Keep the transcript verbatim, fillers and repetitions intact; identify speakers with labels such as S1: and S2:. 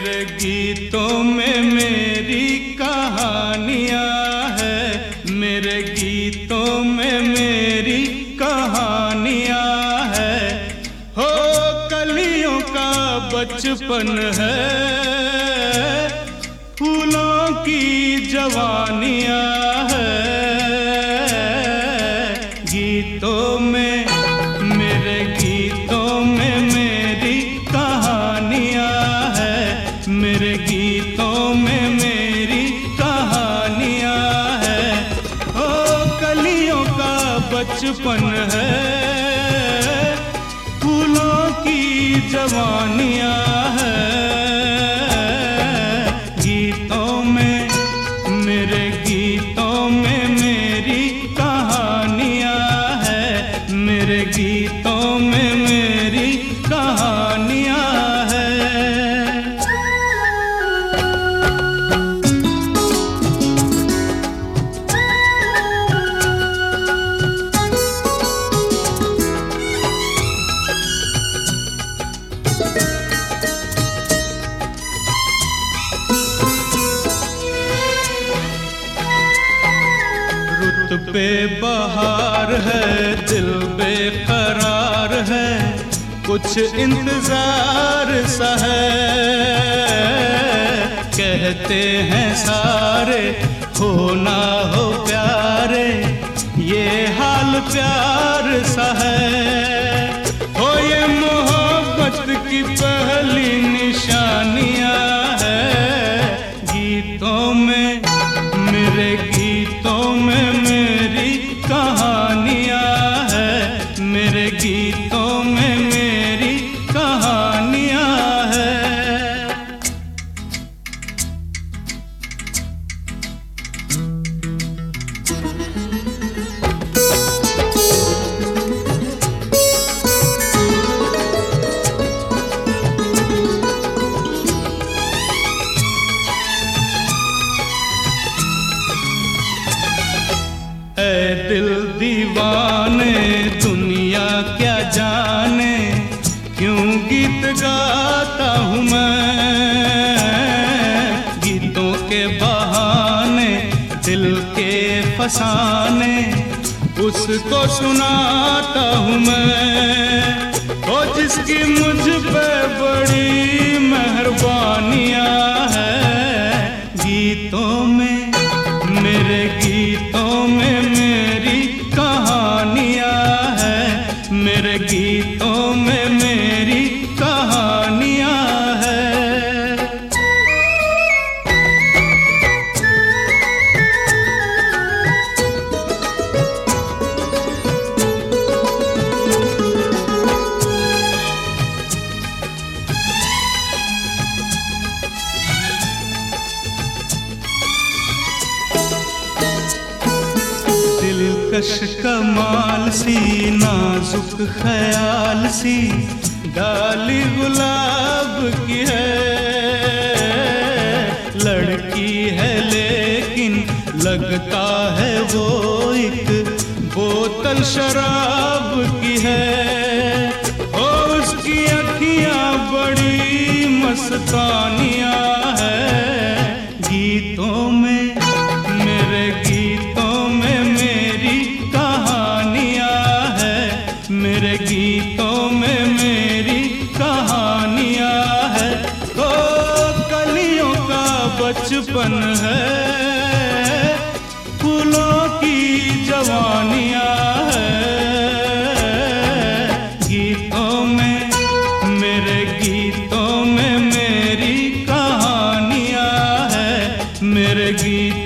S1: मेरे गीतों में मेरी कहानियाँ है, मेरे गीतों में मेरी कहानियाँ है। हो कलियों का बचपन है, फूलों की जवानियाँ है। गीतों में मेरे गीतों में मेरी कहानियाँ है, मेरे गीतों में मेरी कहानियाँ है। ओ कलियों का बचपन है, फूलों की जवानियाँ है। गीतों में मेरे गीतों में मेरी कहानियाँ है, मेरे गीतों में मेरी कहानियाँ है। रुत पे बहार है, दिल बेकरार है, कुछ इंतजार सा है। कहते हैं सारे हो ना हो प्यारे, ये हाल प्यार सा है। हो ये मोहब्बत की पहली निशानियाँ है। गीतों में मेरे गीतों में मेरी कहानियाँ है, मेरे गीतों में मेरी कहानियाँ है। ऐ दिल दीवाने दुनिया क्या जाने, क्यों गीत गाता हूँ मैं। गीतों के बहाने दिल के फसाने उसको सुनाता हूँ मैं। ओ जिसकी मुझ पे बड़ी मेहरबानियाँ है। गीतों में मेरे गीतों में मेरी कहानियाँ है, मेरे गीतों में मेरी कहानियाँ है। दिलकश कमाल सी नाजुक ख्याल सी डाली गुलाब की है। लड़की है लेकिन लगता है वो एक बोतल शराब की है। ओ उसकी अखियाँ बड़ी मस्तानियाँ है। गीतों में मेरे गीतों में मेरी कहानियाँ है, मेरे गीतों में मेरी कहानियाँ है। ओ कलियों का बचपन है, फूलों की जवानियाँ है। गीतों में मेरे गीतों में मेरी कहानियाँ है, मेरे गीत